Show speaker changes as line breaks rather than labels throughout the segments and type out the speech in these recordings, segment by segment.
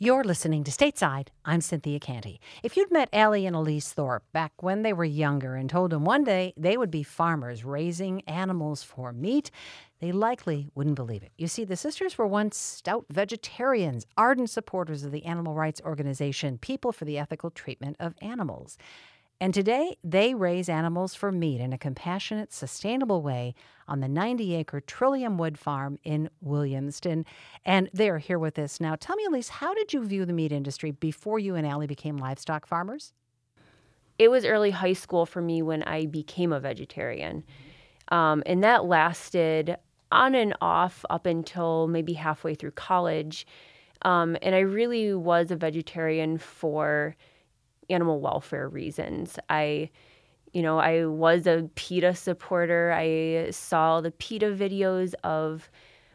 You're listening to Stateside. I'm Cynthia Canty. If you'd met Allie and Elise Thorpe back when they were younger and told them one day they would be farmers raising animals for meat, they likely wouldn't believe it. You see, the sisters were once stout vegetarians, ardent supporters of the animal rights organization People for the Ethical Treatment of Animals. And today, they raise animals for meat in a compassionate, sustainable way on the 90-acre Trillium Wood Farm in Williamston. And they're here with us now. Tell me, Elise, how did you view the meat industry before you and Allie became livestock farmers?
It was early high school for me when I became a vegetarian. And that lasted on and off up until maybe halfway through college. And I really was a vegetarian for animal welfare reasons. I was a PETA supporter. I saw the PETA videos of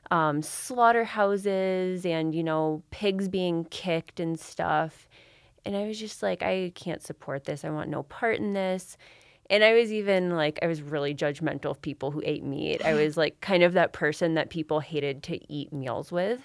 slaughterhouses and, pigs being kicked and stuff. And I was just like, I can't support this. I want no part in this. And I was even I was really judgmental of people who ate meat. I was kind of that person that people hated to eat meals with.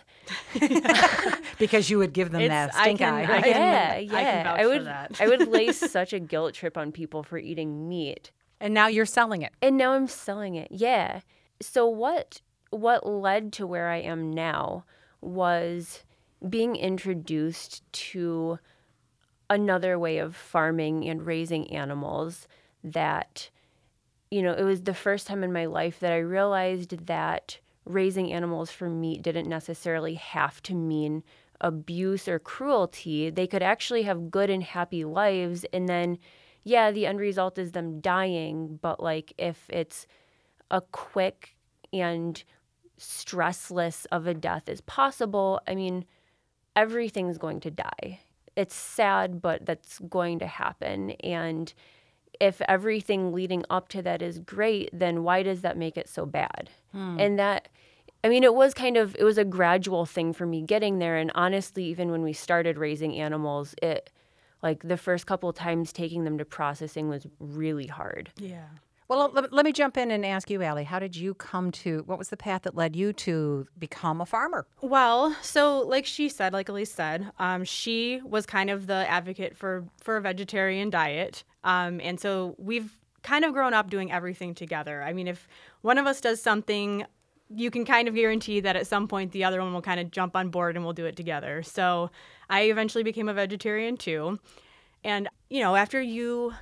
Because you would give them that stink eye. Right?
Yeah. I would lay such a guilt trip on people for eating meat.
And now you're selling it.
And now I'm selling it, yeah. So what led to where I am now was being introduced to another way of farming and raising animals that, it was the first time in my life that I realized that raising animals for meat didn't necessarily have to mean abuse or cruelty. They could actually have good and happy lives. And then, yeah, the end result is them dying. But if it's a quick and stressless of a death as possible, everything's going to die. It's sad, but that's going to happen. And if everything leading up to that is great, then why does that make it so bad? And that, it was a gradual thing for me getting there. And honestly, even when we started raising animals, the first couple of times taking them to processing was really hard.
Yeah. Well, let me jump in and ask you, Allie, how did you what was the path that led you to become a farmer?
Well, so like Elise said, she was kind of the advocate for a vegetarian diet. And so we've kind of grown up doing everything together. If one of us does something, you can kind of guarantee that at some point the other one will kind of jump on board and we'll do it together. So I eventually became a vegetarian too. And, after you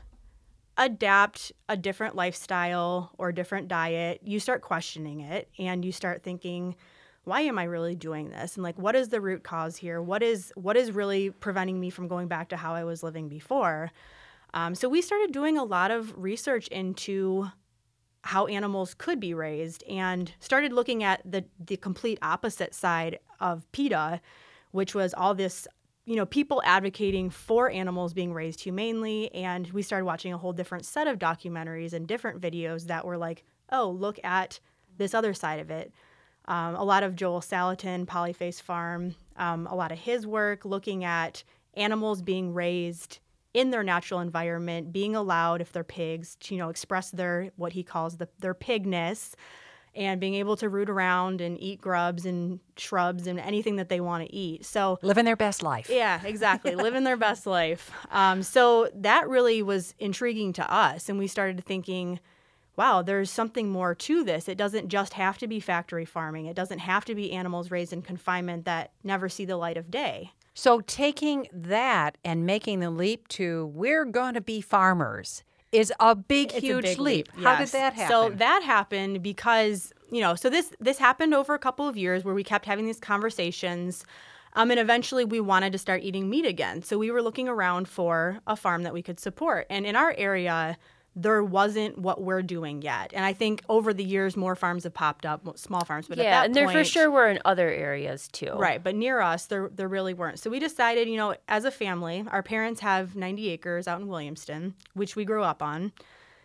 adapt a different lifestyle or different diet, you start questioning it and you start thinking, why am I really doing this? And what is the root cause here? What is really preventing me from going back to how I was living before? So we started doing a lot of research into how animals could be raised and started looking at the complete opposite side of PETA, which was all this people advocating for animals being raised humanely. And we started watching a whole different set of documentaries and different videos that were oh, look at this other side of it. A lot of Joel Salatin, Polyface Farm, a lot of his work looking at animals being raised in their natural environment, being allowed, if they're pigs, to, express what he calls their pigness, and being able to root around and eat grubs and shrubs and anything that they want to eat. So
living their best life.
Yeah, exactly. Living their best life. So that really was intriguing to us. And we started thinking, wow, there's something more to this. It doesn't just have to be factory farming. It doesn't have to be animals raised in confinement that never see the light of day.
So taking that and making the leap to we're going to be farmers is a huge leap.
Yes.
How did that happen?
So that happened because, so this happened over a couple of years where we kept having these conversations. And eventually we wanted to start eating meat again. So we were looking around for a farm that we could support. And in our area, there wasn't what we're doing yet. And I think over the years, more farms have popped up, small farms. But at that
and there for sure were in other areas too.
Right, but near us, there really weren't. So we decided, as a family, our parents have 90 acres out in Williamston, which we grew up on.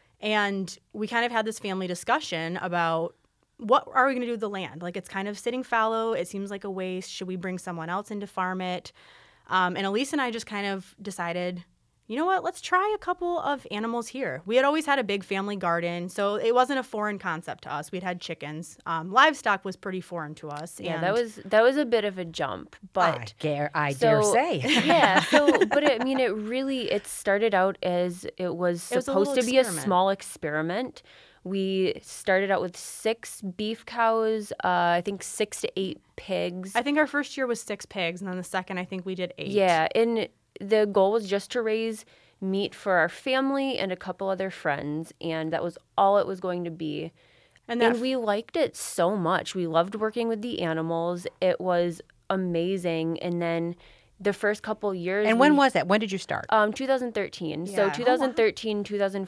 And we kind of had this family discussion about what are we going to do with the land? It's kind of sitting fallow. It seems like a waste. Should we bring someone else in to farm it? And Elise and I just kind of decided, you know what, let's try a couple of animals here. We had always had a big family garden, so it wasn't a foreign concept to us. We'd had chickens. Livestock was pretty foreign to us.
Yeah,
and
that was a bit of a jump, but
I dare say.
yeah. So, but it started out as it was supposed to be a small experiment. We started out with 6 beef cows, I think 6 to 8 pigs.
I think our first year was 6 pigs, and then the second, I think we did 8.
Yeah, and the goal was just to raise meat for our family and a couple other friends, and that was all it was going to be. And we liked it so much. We loved working with the animals. It was amazing. And then the first couple years.
And when was that? When did you start?
2013.
Yeah.
So 2013,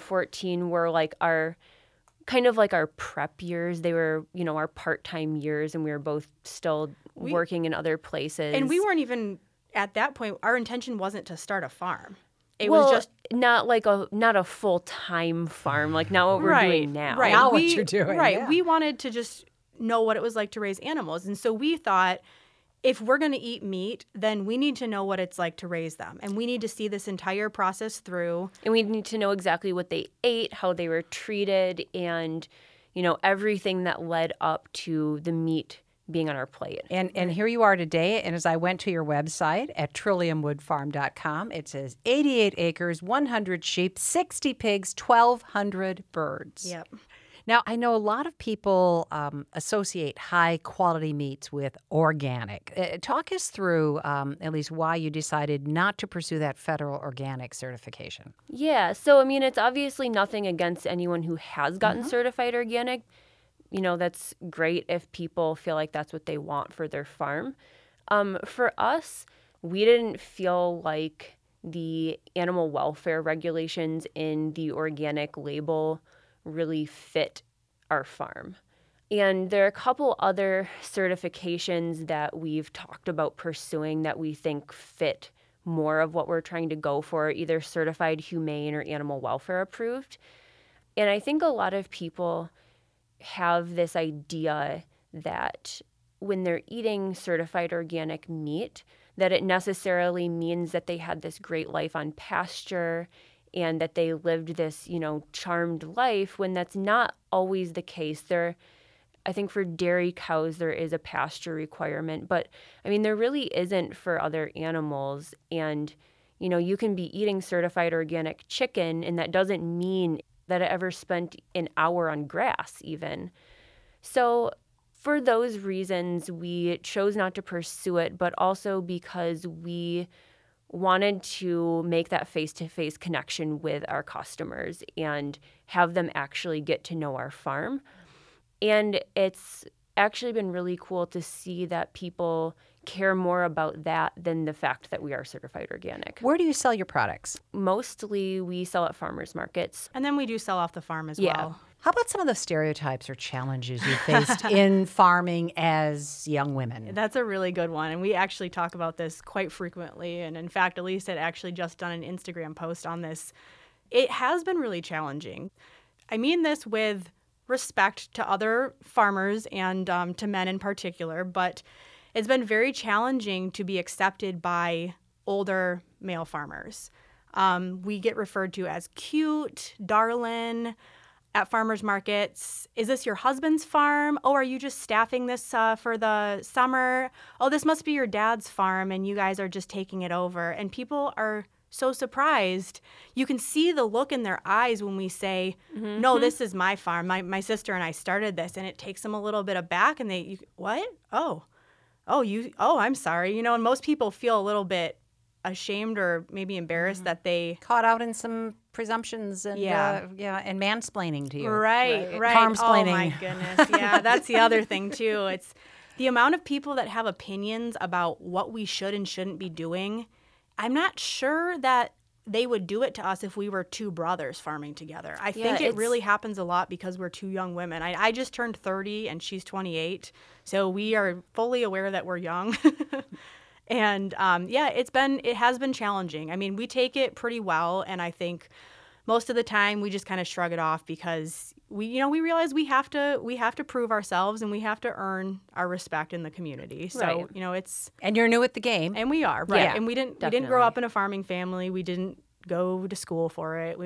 2014 were like our kind of like our prep years. They were, our part-time years, and we were both still working in other places.
And we weren't even, at that point, our intention wasn't to start a farm. It was just
not a full-time farm, like not what we're doing now.
Right.
Now what you're doing.
Right.
Yeah.
We wanted to just know what it was like to raise animals. And so we thought, if we're going to eat meat, then we need to know what it's like to raise them. And we need to see this entire process through.
And we need to know exactly what they ate, how they were treated, and, everything that led up to the meat being on our plate.
And here you are today. And as I went to your website at trilliumwoodfarm.com, it says 88 acres, 100 sheep, 60 pigs, 1,200 birds.
Yep.
Now, I know a lot of people associate high-quality meats with organic. Talk us through at least why you decided not to pursue that federal organic certification.
Yeah, so, it's obviously nothing against anyone who has gotten certified organic. That's great if people feel like that's what they want for their farm. For us, we didn't feel like the animal welfare regulations in the organic label really fit our farm. And there are a couple other certifications that we've talked about pursuing that we think fit more of what we're trying to go for, either certified humane or animal welfare approved. And I think a lot of people have this idea that when they're eating certified organic meat, that it necessarily means that they had this great life on pasture and that they lived this, charmed life, when that's not always the case. I think for dairy cows, there is a pasture requirement, but there really isn't for other animals. And, you can be eating certified organic chicken, and that doesn't mean that it ever spent an hour on grass even. So for those reasons, we chose not to pursue it, but also because we wanted to make that face-to-face connection with our customers and have them actually get to know our farm. And it's actually been really cool to see that people care more about that than the fact that we are certified organic.
Where do you sell your products?
Mostly we sell at farmers markets.
And then we do sell off the farm as
Yeah.
well.
How about some of the stereotypes or challenges you faced in farming as young women?
That's a really good one. And we actually talk about this quite frequently. And in fact, Elise had actually just done an Instagram post on this. It has been really challenging. I mean this with respect to other farmers and to men in particular, but it's been very challenging to be accepted by older male farmers. We get referred to as cute, darling, at farmers markets. Is this your husband's farm? Oh, are you just staffing this for the summer? Oh, this must be your dad's farm and you guys are just taking it over. And people are so surprised. You can see the look in their eyes when we say, no, this is my farm. My sister and I started this. And it takes them a little bit aback and what? Oh, I'm sorry. And most people feel a little bit ashamed or maybe embarrassed that they
Caught out in some presumptions and and mansplaining to you.
Right.
Farmsplaining.
Oh my goodness. Yeah, that's the other thing too. It's the amount of people that have opinions about what we should and shouldn't be doing. I'm not sure that they would do it to us if we were two brothers farming together. I think it really happens a lot because we're two young women. I just turned 30 and she's 28, so we are fully aware that we're young. And it has been challenging. I mean, we take it pretty well, and I think most of the time we just kind of shrug it off because we realize we have to prove ourselves and we have to earn our respect in the community. So
Right.
it's
And you're new at the game.
and we are right.
Yeah,
And we didn't grow
definitely.
up in a farming family. We didn't go to school for it.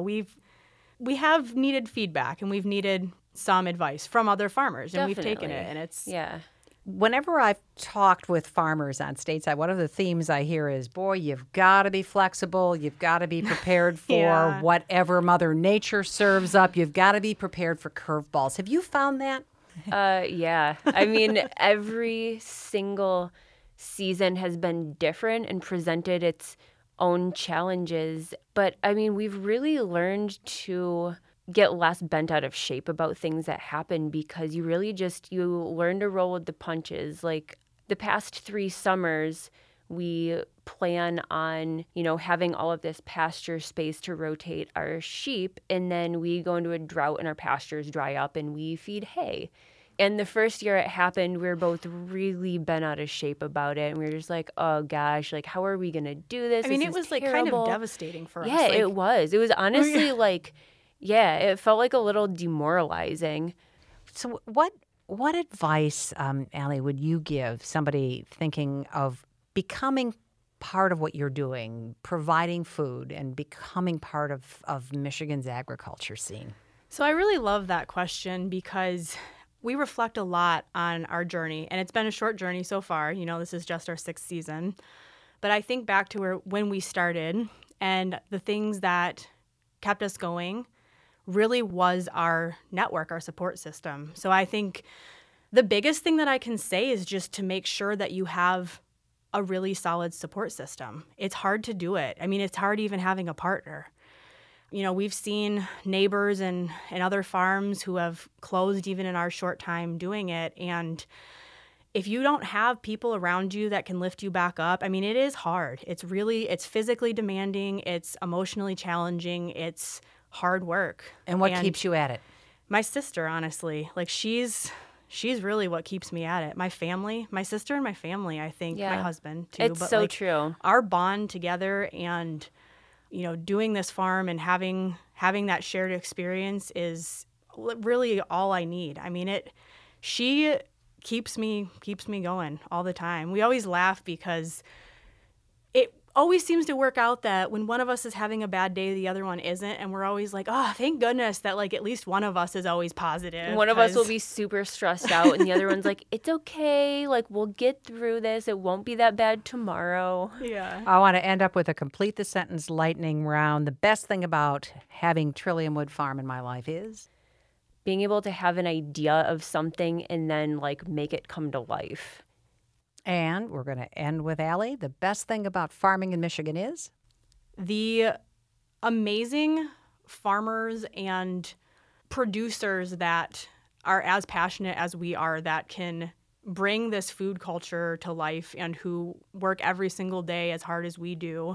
We have needed feedback, and we've needed some advice from other farmers, and we've taken it. And it's
Whenever I've talked with farmers on stateside, one of the themes I hear is, boy, you've got to be flexible. You've got to be prepared for whatever Mother Nature serves up. You've got to be prepared for curveballs. Have you found that?
Yeah. I mean, every single season has been different and presented its own challenges. But I mean, we've really learned to get less bent out of shape about things that happen, because you learn to roll with the punches. Like the past 3 summers, we plan on, having all of this pasture space to rotate our sheep, and then we go into a drought and our pastures dry up and we feed hay. And the first year it happened, we were both really bent out of shape about it. And we were just like, oh gosh, like, how are we going to do this?
I mean,
This
it
is
was like
terrible.
kind of devastating for us.
Yeah,
Like,
it was. It was honestly it felt like a little demoralizing.
So what advice, Allie, would you give somebody thinking of becoming part of what you're doing, providing food and becoming part of Michigan's agriculture scene?
So I really love that question, because we reflect a lot on our journey, and it's been a short journey so far. This is just our 6th season. But I think back to when we started, and the things that kept us going really was our network, our support system. So I think the biggest thing that I can say is just to make sure that you have a really solid support system. It's hard to do it. I mean, it's hard even having a partner. We've seen neighbors and other farms who have closed even in our short time doing it. And if you don't have people around you that can lift you back up, I mean, it is hard. It's physically demanding. It's emotionally challenging. It's hard work.
And what keeps you at it?
My sister, honestly. Like, she's really what keeps me at it. My family, my sister and my family, I think.
Yeah.
My husband, too.
It's
But
so true.
Our bond together and doing this farm and having that shared experience is really all I need. I mean, she keeps me going all the time. We always laugh because it always seems to work out that when one of us is having a bad day, the other one isn't, and we're always like, oh, thank goodness that like at least one of us is always positive.
One of us will be super stressed out, and the other one's like, it's okay, like, we'll get through this. It won't be that bad tomorrow.
Yeah.
I want to end up with a complete the sentence lightning round. The best thing about having Trillium Wood Farm in my life is
being able to have an idea of something and then like make it come to life.
And we're going to end with Allie. The best thing about farming in Michigan is?
The amazing farmers and producers that are as passionate as we are, that can bring this food culture to life and who work every single day as hard as we do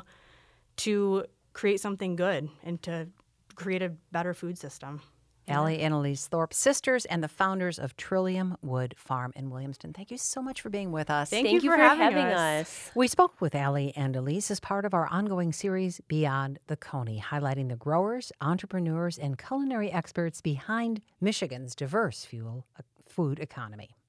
to create something good and to create a better food system.
Allie and Elise Thorpe, sisters and the founders of Trillium Wood Farm in Williamston. Thank you so much for being with us.
Thank you for having
us.
We spoke with Allie and Elise as part of our ongoing series, Beyond the Coney, highlighting the growers, entrepreneurs, and culinary experts behind Michigan's diverse food economy.